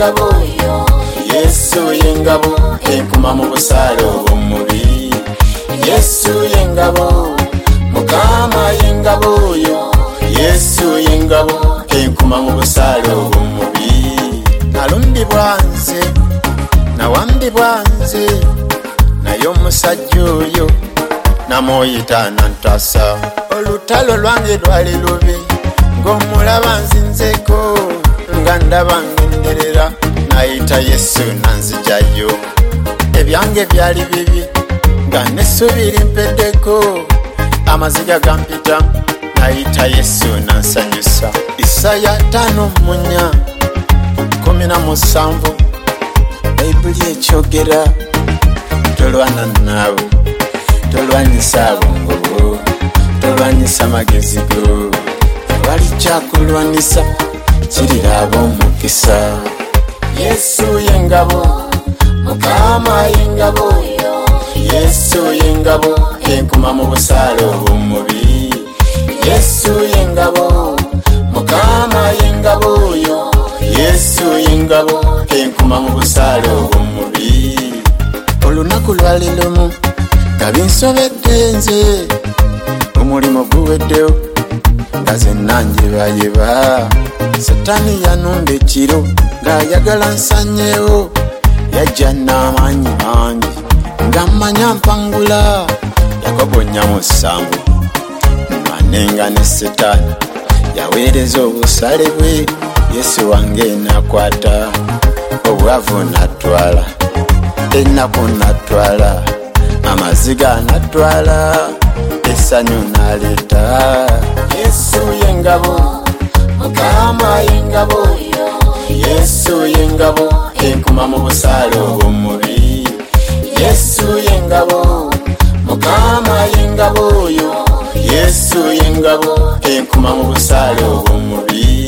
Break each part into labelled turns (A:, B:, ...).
A: yengabo yo, Yesu yengabo enkuma mu busaale obw'omubiri. Yesu yengabo, Mukama yengabo yo, Yesu yengabo enkuma mu busaale obw'omubiri. Nalumbibwa nze nawambibwa nze, naye omusajja oyo namuyita nantasa. Olutalo lwange lwali lubi, ng'omulaba nzinzeko nga ndaba ngenderera, nayita Yesu nanzijayo. Ebyange byali bibi nga nesubiri mpeddeko, amaziga gampita, nayita Yesu nansanyusa. Isaya 5:17 Bayibuli ekyogera, tolwana naawe, tolwanyisa abongo bwo, tolwanyisa magezi go, tewali kyakulwanisa kirira ab'omukisa. Yesu yengabo, Mukama yengabo yo, Yesu yengabo enkuma mu busaale obw'omubiri. Yesu yengabo, Mukama yengabo yo, Yesu yengabo enkuma mu busaale obw'omubiri. Olunaku lwali lumu nga binsobedde nze, omulimu guweddewo nga zenna njebayeba. Satani yanumba ekiro ng'ayagala nsanyeewo, yajja n'amaanyi mangi nga mmanya mpangula. Yakobonya mu ssanvu manenga ne Satani yaweereza obusale bwe. Yesu wange nakwata, obwavu natwala, ennaku natwala, amaziga natwala, essanyu naleeta. Yesu yengabo, Mukama yengabo yo, Yesu yengabo enkuma mu busaale obw'omubiri. Yesu yengabo, Mukama yengabo yo, Yesu yengabo enkuma mu busaale obw'omubiri.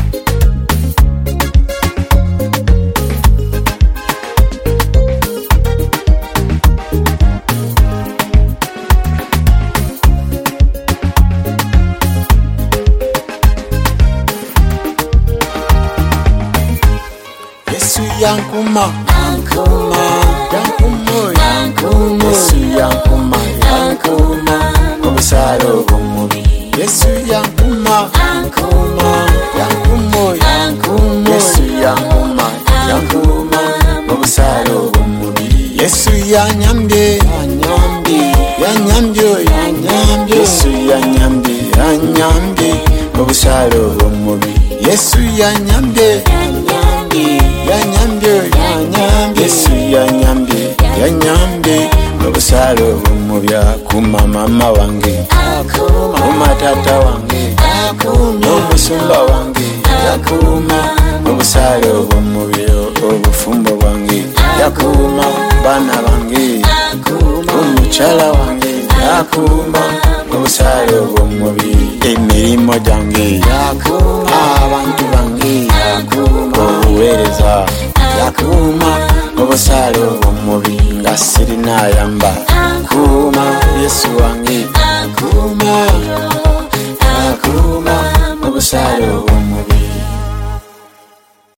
A: Yesu yankuma, yankuma, yankuma, Yesu yankuma, yankuma obusaale obw'omubiri. Yesu yankuma, yankuma, yankuma, Yesu yankuma, yankuma obusaale obw'omubiri. Yesu yanyambye, yanyambye, Yesu yanyambye, yanyambye obusaale obw'omubiri. Yesu yanyambye, yanyambye, Yesu yanyambye, yanyambye obusaale obw'omubiri. Akuma mama wange, akuma tata wange, omusumba wange, yakuma obusaale obw'omubiri. Obufumbo bwange yakuma, baana bange, omukyala wange yakuma obusaale obw'omubiri. Emirimu gyange yakuma, abantu bange yakuma, obuweereza yakuma obusaale obw'omubiri. Nga sirina ayamba akuma, Yesu wange akuma, akuma obusaale obw'omubiri.